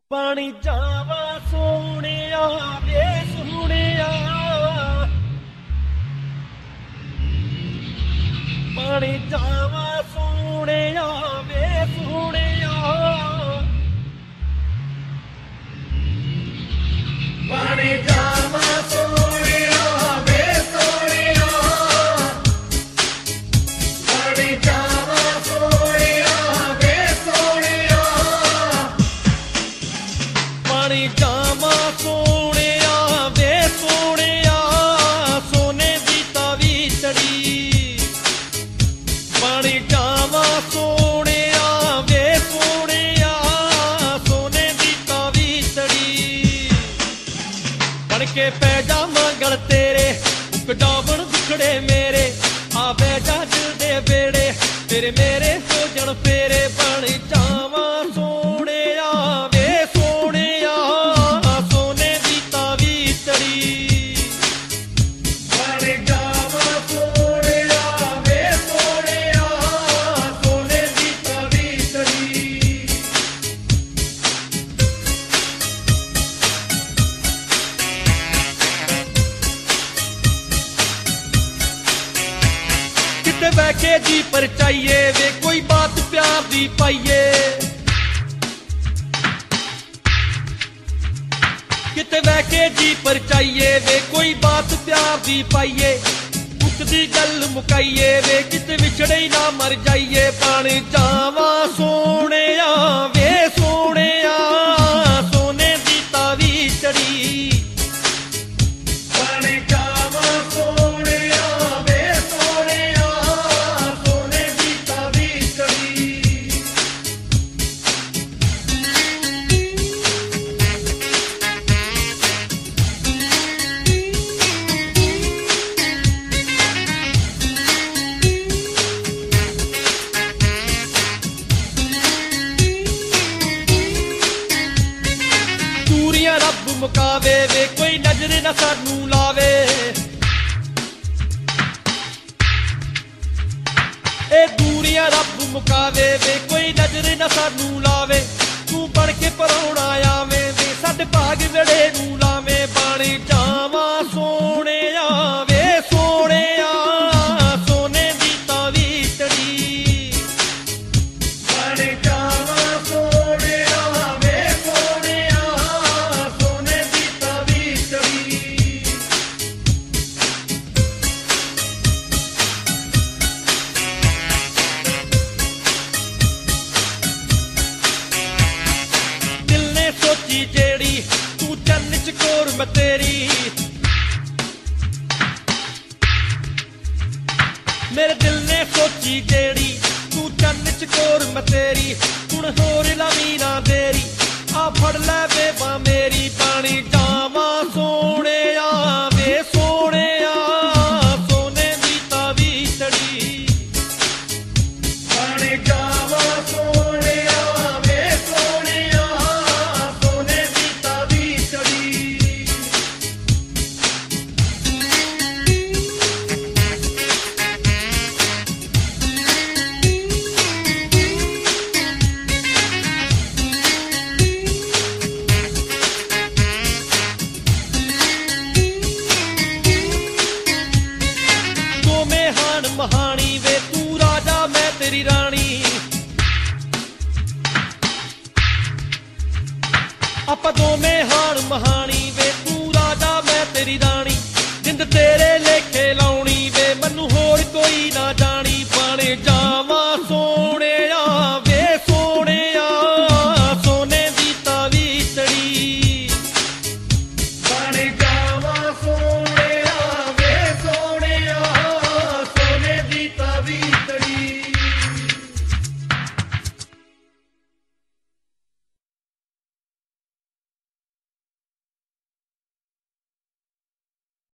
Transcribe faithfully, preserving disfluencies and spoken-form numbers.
पानी जावा सोहणिया वे सोहणिया, पानी जावा सोहणिया वे सोहणिया, पानी जावा सोहणिया वे सोहणिया, पानी जावा सोहणिया वे सोहणिया, पानी जावा सोहणिया वे सोहणिया, सोने दी तवी चढ़ी। पानी जावा सोहणिया वे सोहणिया, सोने दी तवी चढ़ी। बन के पै जावां गल तेरे, मुक जावन दुखड़े मेरे, आवे जज दे बेड़े तेरे मेरे हो जन फेरे। बन जावा सोहणिया वे सोहणिया, सोने दी तवी चढ़ी। बन जावा सोहणिया वे सोहणिया, सोने दी तवी चढ़ी। किते बह के जी परचाइए वे कोई बात प्यार दी पाइए, किते बह के जी परचाइए वे कोई बात प्यार दी पाइए। मुकदी गल मुकाइए वे किते विछड़े ही ना मर जाइए। पानी जावा सोहणिया वे सोहणिया, सोने दी तवी चढ़ी। पानी जावा सोहणिया वे सोहणिया, सोने दी तवी चढ़ी। दूरियां रब मुकावे वे कोई नजर न सानू लावे, ए दूरियां रब मुकावे वे कोई नजर न सानू लावे। तू बन के परौना आवे वे साडे भाग वेड़े नू लावे। पानी जावा सोहणिया वे सोहणिया, सोने दी तवी चढ़ी। पानी जावा सोहणिया वे सोहणिया, सोने दी तवी चढ़ी। दिल ने सोची जेड़ी तू चन्न च कोर मैं तेरी, मेरे दिल ने सोची जेड़ी तू चन्न च कोर मैं तेरी। हुण होर लवी ना देरी, आ फड़ लै बेबा मेरी। पानी जावा सोहणिया वे सोहणिया, सोने दी तवी चढ़ी। पानी जावा सोहणिया वे सोहणिया, सोने दी तवी चढ़ी। दोवें हाण महानी वे तू राजा मैं तेरी रानी। आपां दोवें हाण महानी वे तू राजा मैं तेरी रानी। जिंद तेरे लेखे लाउणी वे मैनू होर कोई ना जानी। पानी जा